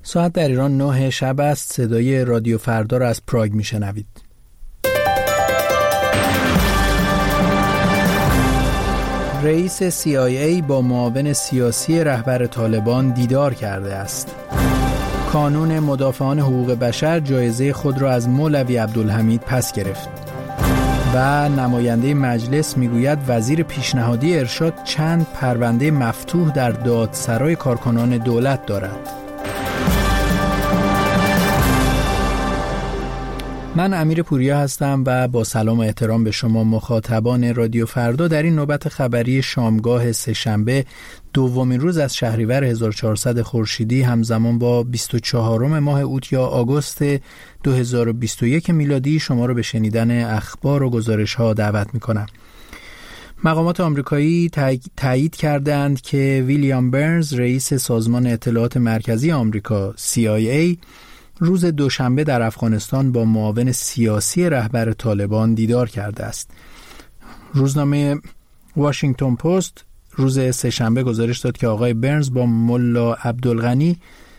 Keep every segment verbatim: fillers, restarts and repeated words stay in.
ساعت در ایران نه شب است. صدای رادیو فردا را از پراگ میشنوید. رئیس سی آی ای با معاون سیاسی رهبر طالبان دیدار کرده است. کانون مدافعان حقوق بشر جایزه خود را از مولوی عبدالحمید پس گرفت. و نماینده مجلس میگوید وزیر پیشنهادی ارشاد چند پرونده مفتوح در دادسرای کارکنان دولت دارد. من امیر پوریا هستم و با سلام و احترام به شما مخاطبان رادیو فردا در این نوبت خبری شامگاه سه‌شنبه دومین روز از شهریور هزار و چهارصد خورشیدی همزمان با بیست و چهارم ماه اوت یا آگوست دو هزار و بیست و یک میلادی شما را به شنیدن اخبار و گزارش‌ها دعوت می‌کنم. مقامات آمریکایی تایید کردند که ویلیام برنز رئیس سازمان اطلاعات مرکزی آمریکا سی آی ای روز دوشنبه در افغانستان با معاون سیاسی رهبر طالبان دیدار کرده است. روزنامه واشنگتن پست روز سه‌شنبه گزارش داد که آقای برنز با ملا عبدالغنی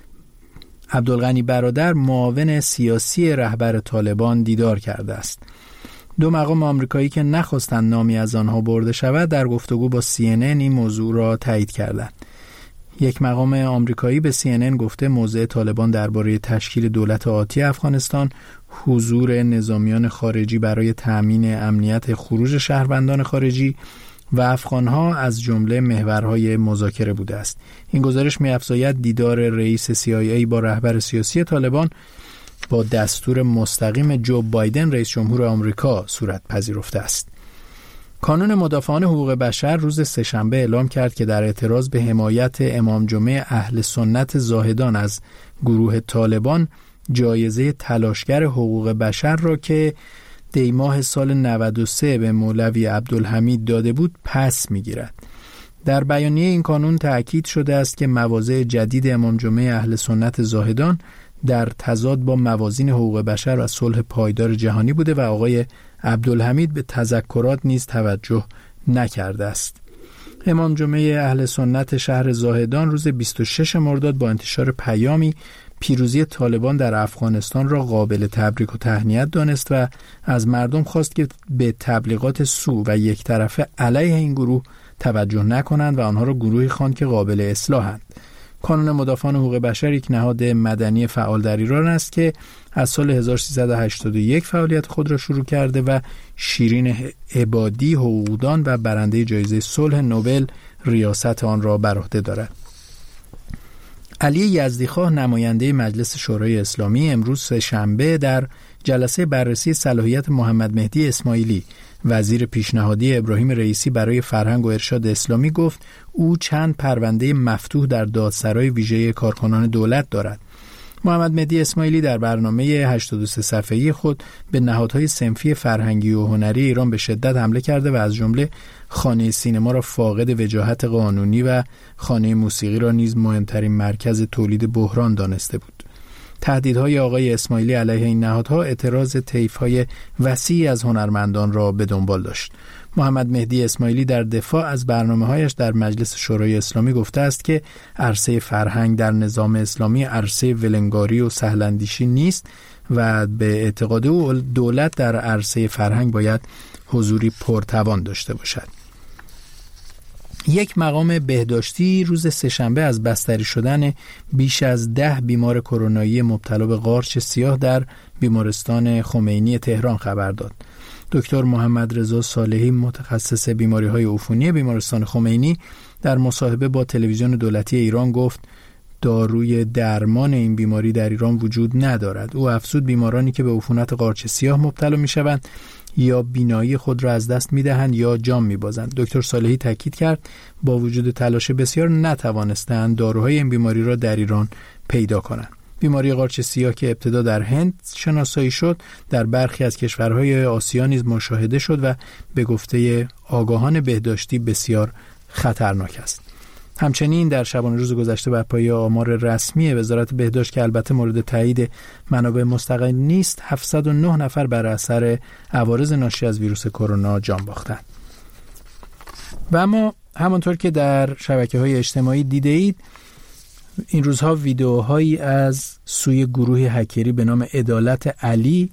عبدالغنی برادر معاون سیاسی رهبر طالبان دیدار کرده است. دو مقام آمریکایی که نخواستند نامی از آنها برده شود در گفتگو با سی ان ان این موضوع را تایید کردند. یک مقام آمریکایی به سی ان ان گفته موضع طالبان درباره تشکیل دولت آتی افغانستان، حضور نظامیان خارجی برای تأمین امنیت خروج شهروندان خارجی و افغانها از جمله محورهای مذاکره بوده است. این گزارش می‌افزاید دیدار رئیس سی آی ای با رهبر سیاسی طالبان با دستور مستقیم جو بایدن رئیس جمهور آمریکا صورت پذیرفته است. کانون مدافعان حقوق بشر روز سه‌شنبه اعلام کرد که در اعتراض به حمایت امام جمعه اهل سنت زاهدان از گروه طالبان جایزه تلاشگر حقوق بشر را که دی ماه سال نود و سه به مولوی عبدالحمید داده بود پس می‌گیرد. در بیانیه این کانون تأکید شده است که مواضع جدید امام جمعه اهل سنت زاهدان در تضاد با موازین حقوق بشر و صلح پایدار جهانی بوده و آقای عبدالحمید به تذکرات نیز توجه نکرده است. امام جمعه اهل سنت شهر زاهدان روز بیست و ششم مرداد با انتشار پیامی پیروزی طالبان در افغانستان را قابل تبریک و تهنیت دانست و از مردم خواست که به تبلیغات سو و یک طرفه علیه این گروه توجه نکنند و آنها را گروهی خواند که قابل اصلاحند. کانون مدافعان حقوق بشر یک نهاد مدنی فعال در ایران است که از سال هزار و سیصد و هشتاد و یک فعالیت خود را شروع کرده و شیرین عبادی حقوقدان و برنده جایزه صلح نوبل ریاست آن را بر عهده دارد. علی یزدیخواه نماینده مجلس شورای اسلامی امروز سه‌شنبه در جلسه بررسی صلاحیت محمد مهدی اسماعیلی وزیر پیشنهادی ابراهیم رئیسی برای فرهنگ و ارشاد اسلامی گفت او چند پرونده مفتوح در دادسرای ویژه کارکنان دولت دارد. محمد مهدی اسماعیلی در برنامه هشتاد و سه صفحه‌ای خود به نهادهای صنفی فرهنگی و هنری ایران به شدت حمله کرده و از جمله خانه سینما را فاقد وجاهت قانونی و خانه موسیقی را نیز مهمترین مرکز تولید بحران دانسته بود. تهدیدهای آقای اسماعیلی علیه این نهادها اعتراض طیف‌های وسیعی از هنرمندان را به دنبال داشت. محمد مهدی اسماعیلی در دفاع از برنامه‌هایش در مجلس شورای اسلامی گفته است که عرصه فرهنگ در نظام اسلامی عرصه ولنگاری و سهل‌اندیشی نیست و به اعتقاد او دولت در عرصه فرهنگ باید حضوری پرتوان داشته باشد. یک مقام بهداشتی روز سه‌شنبه از بستری شدن بیش از ده بیمار کرونایی مبتلا به قارچ سیاه در بیمارستان خمینی تهران خبر داد. دکتر محمد رضا صالحی متخصص بیماری‌های عفونی بیمارستان خمینی در مصاحبه با تلویزیون دولتی ایران گفت داروی درمان این بیماری در ایران وجود ندارد. او افزود بیمارانی که به عفونت قارچ سیاه مبتلا می‌شوند یا بینایی خود را از دست می‌دهند یا جام می‌بازند. دکتر صالحی تاکید کرد با وجود تلاش بسیار نتوانستند داروهای این بیماری را در ایران پیدا کنند. بیماری قارچ سیاه که ابتدا در هند شناسایی شد در برخی از کشورهای آسیا نیز مشاهده شد و به گفته آگاهان بهداشتی بسیار خطرناک است. همچنین در شبانه روز گذشته بر پایه آمار رسمی وزارت بهداشت که البته مورد تایید منابع مستقل نیست، هفتصد و نه نفر بر اثر عوارض ناشی از ویروس کرونا جان باختند. و اما همانطور که در شبکه‌های اجتماعی دیده اید، این روزها ویدیوهایی از سوی گروه هکری به نام عدالت علی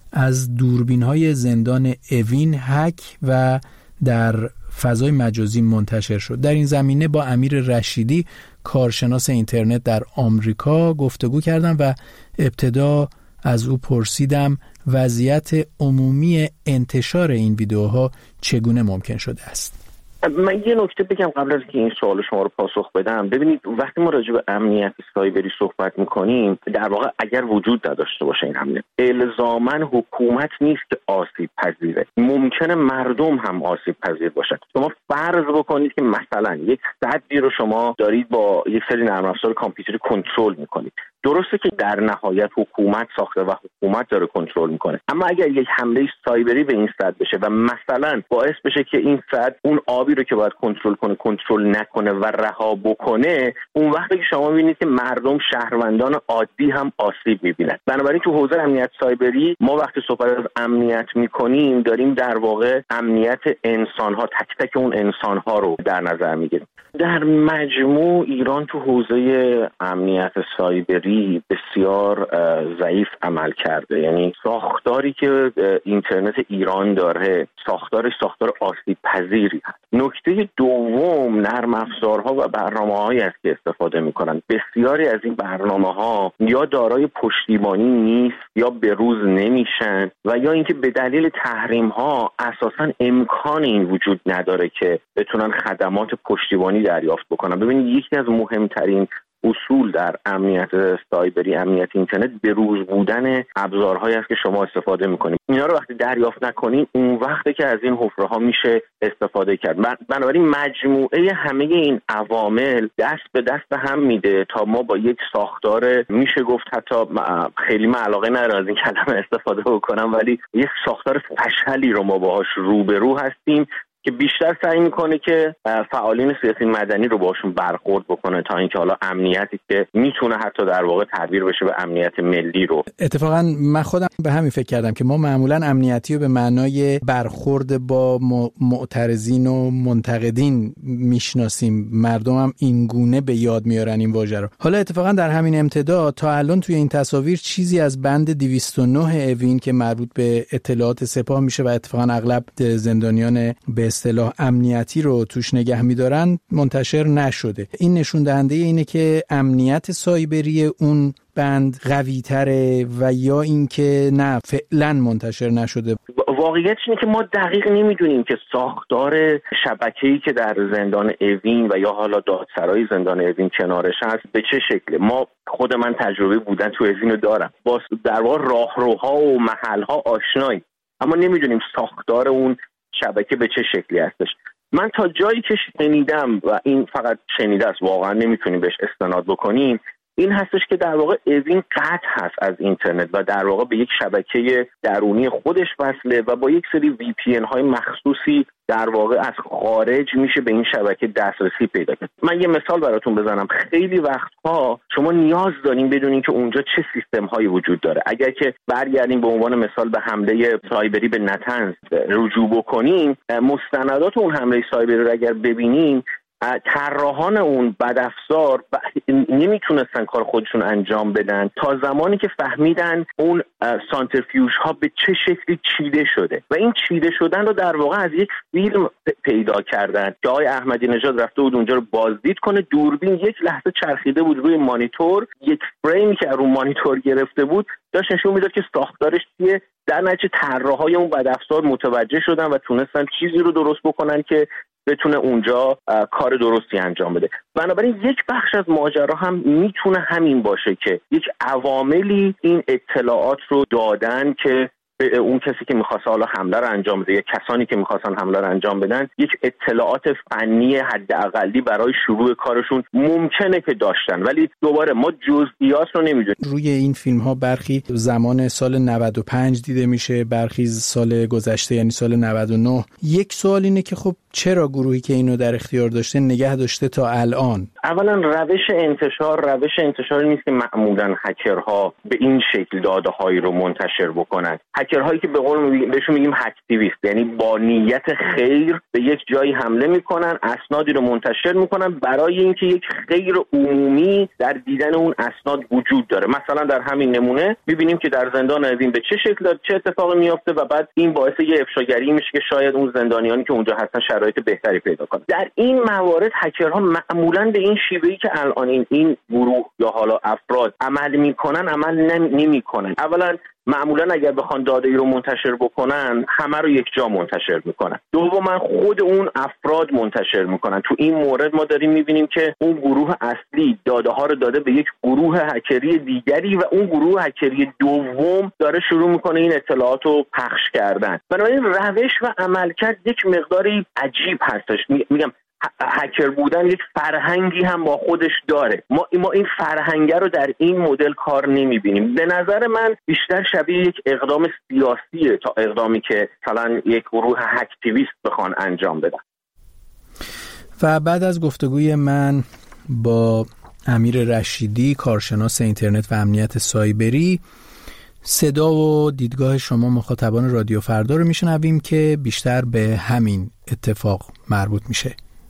از دوربین‌های زندان اوین هک و در فضای مجازی منتشر شد. در این زمینه با امیر رشیدی کارشناس اینترنت در آمریکا گفتگو کردم و ابتدا از او پرسیدم وضعیت عمومی انتشار این ویدیوها چگونه ممکن شده است. من یه نکته بگم قبل از که این سوال شما رو پاسخ بدم. ببینید وقتی ما راجع به امنیت سایبری صحبت می‌کنیم، در واقع اگر وجود نداشته باشه این امنیت، الزاماً حکومت نیست که آسیب پذیره، ممکنه مردم هم آسیب پذیر باشن. شما فرض بکنید که مثلا یک سدی رو شما دارید با یک سری نرم افزار کامپیوتری کنترل می‌کنید. درسته که در نهایت حکومت ساخته و حکومت داره کنترل میکنه، اما اگر یک حمله سایبری به این سد بشه و مثلا باعث بشه که این سد اون آبی رو که باید کنترل کنه کنترل نکنه و رها بکنه، اون وقتی که شما میبینید که مردم، شهروندان عادی هم آسیب میبینن. بنابراین تو حوزه امنیت سایبری ما وقتی صحبت از امنیت میکنیم داریم در واقع امنیت انسانها، تک تک اون انسانها رو در نظر میگیریم. در مجموع ایران تو حوزه امنیت سایبری بسیار ضعیف عمل کرده. یعنی ساختاری که اینترنت ایران داره ساختار ساختار آسیب پذیری هست. نکته دوم، نرم افزارها و برنامه‌هایی است که استفاده می‌کنند. بسیاری از این برنامه‌ها یا دارای پشتیبانی نیست یا به روز نمیشن و یا اینکه به دلیل تحریم‌ها اساساً امکان این وجود نداره که بتونن خدمات پشتیبانی دریافت بکنن. ببینید یکی از مهمترین اصول در امنیت سایبری، امنیت اینترنت، به روز بودن ابزارهایی است که شما استفاده میکنید. اینا رو وقتی دریافت نکنید اون وقته که از این حفره‌ها میشه استفاده کرد. بنابراین مجموعه همه این عوامل دست به دست هم میده تا ما با یک ساختار، میشه گفت حتی خیلی من علاقه ندارم از این کلمه استفاده بکنم، ولی یک ساختار فشلی رو ما باهاش روبرو هستیم که بیشتر سعی میکنه که فعالین سیاسی مدنی رو باشون برخورد بکنه تا اینکه حالا امنیتی که میتونه حتی در واقع تعبیر بشه به امنیت ملی رو. اتفاقا من خودم به همین فکر کردم که ما معمولا امنیتی رو به معنای برخورد با معترضین و منتقدین میشناسیم، مردم هم این گونه به یاد میارن این واژه رو. حالا اتفاقا در همین امتداد تا الان توی این تصاویر چیزی از بند دویست و نه اوین که مربوط به اطلاعات سپاه میشه و اتفاقا اغلب زندانیان به اصطلاح امنیتی رو توش نگه می‌دارن منتشر نشده. این نشون دهنده اینه که امنیت سایبری اون بند قوی تره و یا اینکه نه فعلا منتشر نشده. واقعیتش اینه که ما دقیق نمیدونیم که ساختار شبکه‌ای که در زندان اوین و یا حالا دادسرای زندان اوین کنارش هست به چه شکله. ما خود من تجربه بودن تو اوین رو دارم، با در واقع راهروها و محل‌ها آشنایی، اما نمیدونیم ساختار اون شبکه به چه شکلی هستش. من تا جایی که شنیدم و این فقط شنیده است، واقعا نمیتونیم بهش استناد بکنیم، این هستش که در واقع اوین قطع هست از اینترنت و در واقع به یک شبکه درونی خودش وصله و با یک سری وی پی ان های مخصوصی در واقع از خارج میشه به این شبکه دسترسی پیدا کرد. من یه مثال براتون بزنم. خیلی وقتها شما نیاز دارین بدونین که اونجا چه سیستم هایی وجود داره. اگر که برگردیم به عنوان مثال به حمله سایبری به نتنز رجوع بکنیم، مستندات اون حمله سایبری رو اگر ببینیم، طراحان اون بدافزار نمیتونستن کار خودشون انجام بدن تا زمانی که فهمیدن اون سانترفیوژ ها به چه شکلی چیده شده و این چیده شدن رو در واقع از یک فیلم پیدا کردن که آقای احمدی نژاد رفته بود اونجا رو بازدید کنه. دوربین یک لحظه چرخیده بود روی مانیتور، یک فریمی که رو مانیتور گرفته بود داشت نشون میداد که ساختارش چیه. در نتیجه طراحای اون بدافزار متوجه شدن و تونستن چیزی رو درست بکنن که بتونه اونجا کار درستی انجام بده. بنابراین یک بخش از ماجرا هم میتونه همین باشه که یک عواملی این اطلاعات رو دادن که به اون کسی که می‌خواد حالا حمله رو انجام بده یا کسانی که می‌خواستن حمله رو انجام بدن یک اطلاعات فنی حداقلی برای شروع کارشون ممکنه که داشتن، ولی دوباره ما جزئیات رو نمی‌دونیم. روی این فیلم‌ها برخی زمان سال نود و پنج دیده میشه، برخی سال گذشته یعنی سال نود و نه. یک سوال اینه که خب چرا گروهی که اینو در اختیار داشته نگه داشته تا الان؟ اولا روش انتشار روش انتشاری نیست که معمولاً هکرها به این شکل داده‌هایی رو منتشر بکنن. هکرهایی که به قول بهشون میگیم هکتیویست، یعنی با نیت خیر به یک جایی حمله میکنن، اسنادی رو منتشر میکنن برای اینکه یک خیر عمومی در دیدن اون اسناد وجود داره. مثلا در همین نمونه میبینیم که در زندان اوین به چه شکل چه اتفاقی میفته و بعد این باعث یه افشاگری میشه که شاید اون زندانیانی که اونجا هستن شرایط بهتری پیدا کنن. در این موارد هکرها معمولا به این شیوهی که الان این این گروه یا حالا افراد عمل میکنن عمل نمیکنن. اولا معمولا اگر بخوان داده ای رو منتشر بکنن همه رو یک جا منتشر میکنن. دوما خود اون افراد منتشر میکنن. تو این مورد ما داریم میبینیم که اون گروه اصلی داده ها رو داده به یک گروه هکری دیگری و اون گروه هکری دوم داره شروع میکنه این اطلاعات رو پخش کردن. بنابراین روش و عملکرد یک مقداری عجیب هستش. میگم هکر بودن یک فرهنگی هم با خودش داره. ما ما این فرهنگ رو در این مدل کار نمیبینیم. به نظر من بیشتر شبیه یک اقدام سیاسیه تا اقدامی که مثلا یک گروه هکتیویست بخوان انجام بدن. و بعد از گفتگوی من با امیر رشیدی، کارشناس اینترنت و امنیت سایبری، صدا و دیدگاه شما مخاطبان رادیو فردا رو میشنویم که بیشتر به همین اتفاق مربوط میشه.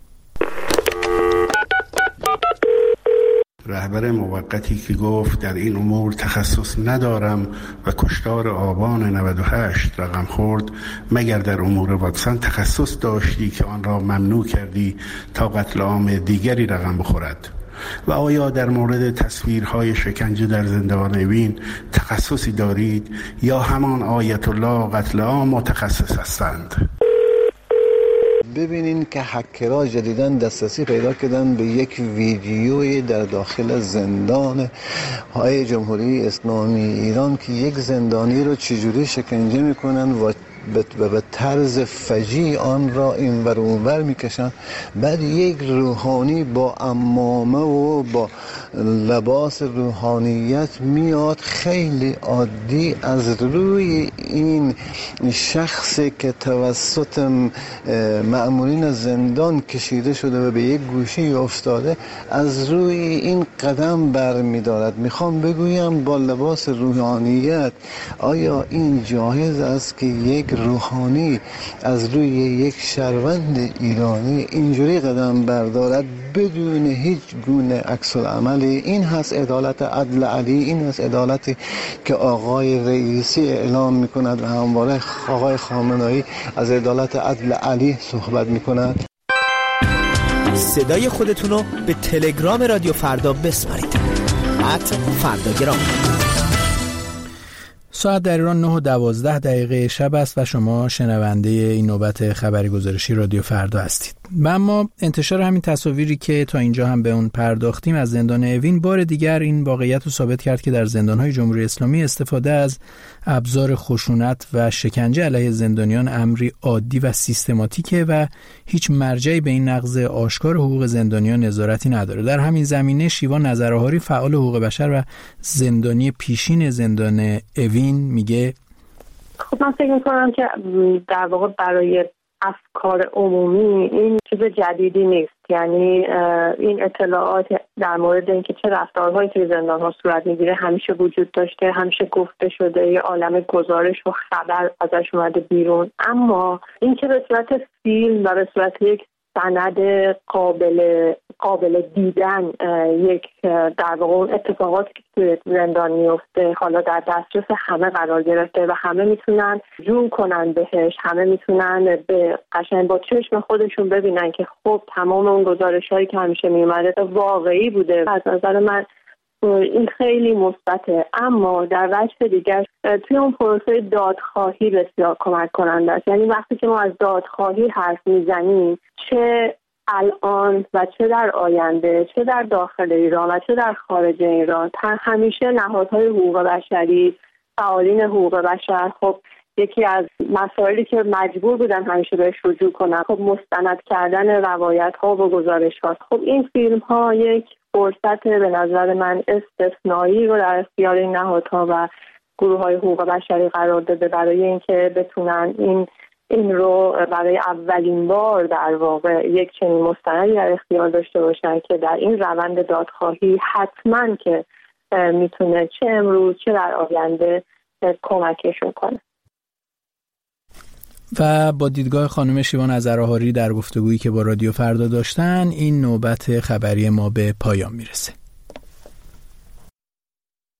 رهبر موقتی که گفت در این امور تخصص ندارم و کشتار آبان نود و هشت رقم خورد، مگر در امور واکسن تخصص داشتی که آن را ممنوع کردی تا قتل عام دیگری رقم بخورد؟ و آیا در مورد تصویرهای شکنجه در زندان اوین تخصصی دارید یا همان آیت الله قتل عام متخصص هستند؟ ببینین که هکرها جدیداً دسترسی پیدا کردن به یک ویدیوی در داخل زندان های جمهوری اسلامی ایران که یک زندانی رو چجوری شکنجه میکنن و به طرز فجیع آن را این ور اون ور میکشن. بعد یک روحانی با عمامه و با لباس روحانیت میاد خیلی عادی از روی این شخصی که توسط مأمورین زندان کشیده شده و به یک گوشه افتاده از روی این قدم بر میدارد. میخوام بگویم با لباس روحانیت آیا این جایز است که یک روحانی از روی یک شهروند ایرانی اینجوری قدم بردارد بدون هیچ گونه عکس العملی؟ این هست عدالت عدل علی، این هست عدالتی که آقای رئیسی اعلام میکند و همواره آقای خامنه‌ای از عدالت عدل علی صحبت میکند. صدای خودتون رو به تلگرام رادیو فردا بسپارید. ات فرداگرام. ساعت در ایران نه و دوازده دقیقه شب است و شما شنونده این نوبت خبری گزارشی رادیو فردا هستید. و اما انتشار همین تصاویری که تا اینجا هم به اون پرداختیم از زندان اوین بار دیگر این واقعیت رو ثابت کرد که در زندان‌های جمهوری اسلامی استفاده از ابزار خشونت و شکنجه علیه زندانیان امری عادی و سیستماتیکه و هیچ مرجعی به این نقض آشکار حقوق زندانیان نظارتی نداره. در همین زمینه شیوا نظرآهاری فعال حقوق بشر و زندانی پیشین زندان اوین میگه خب من فکر می‌کنم که در واقع برای افکار عمومی این چیز جدیدی نیست. یعنی این اطلاعات در مورد اینکه چه رفتارهایی توی زندان‌ها صورت می‌گیره همیشه وجود داشته، همیشه گفته شده، یه عالمه گزارش و خبر ازش اومده بیرون. اما این که به صورت فیلم و به صورت یک سند قابل قابل دیدن یک در واقع اون اتفاقاتی که توی زندان میفته حالا در دسترس همه قرار گرفته و همه میتونن جون کنن بهش، همه میتونن به قشنگ با چشم خودشون ببینن که خب تمام اون گزارش‌هایی که همیشه میومده واقعی بوده. از نظر من این خیلی مثبته. اما در وجه دیگر توی اون پروسه دادخواهی بسیار کمک کننده است. یعنی وقتی که ما از دادخواهی حرف میزنیم چه الان و چه در آینده، چه در داخل ایران و چه در خارج ایران، همیشه نهادهای حقوق بشری، فعالین حقوق بشر خب یکی از مسائلی که مجبور بودن همیشه بهش رجوع کنن خب مستند کردن روایت ها و گزارش ها. خب این فیلم ها یک فرصت به نظر من استثنایی رو در اختیار این نهادها و گروه های حقوق بشری قرار داده برای اینکه بتونن این این رو برای اولین بار در واقع یک چنین مستندی در اختیار داشته باشن که در این روند دادخواهی حتما که میتونه چه امروز چه در آینده کمکشون کنه. و با دیدگاه خانم شیوان عذراهاری در گفتگویی که با رادیو فردا داشتن، این نوبت خبری ما به پایان میرسه.